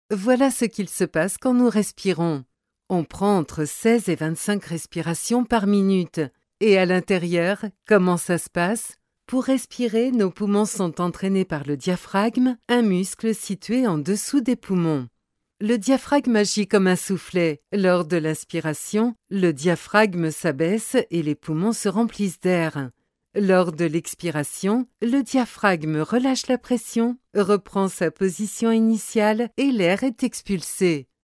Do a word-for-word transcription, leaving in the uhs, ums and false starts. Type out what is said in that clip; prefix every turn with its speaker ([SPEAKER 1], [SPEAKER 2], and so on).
[SPEAKER 1] Voilà ce qu'il se passe quand nous respirons. On prend entre seize et vingt-cinq respirations par minute. Et à l'intérieur, comment ça se passe? Pour respirer, nos poumons sont entraînés par le diaphragme, un muscle situé en dessous des poumons. Le diaphragme agit comme un soufflet. Lors de l'inspiration, le diaphragme s'abaisse et les poumons se remplissent d'air. Lors de l'expiration, le diaphragme relâche la pression, reprend sa position initiale et l'air est expulsé.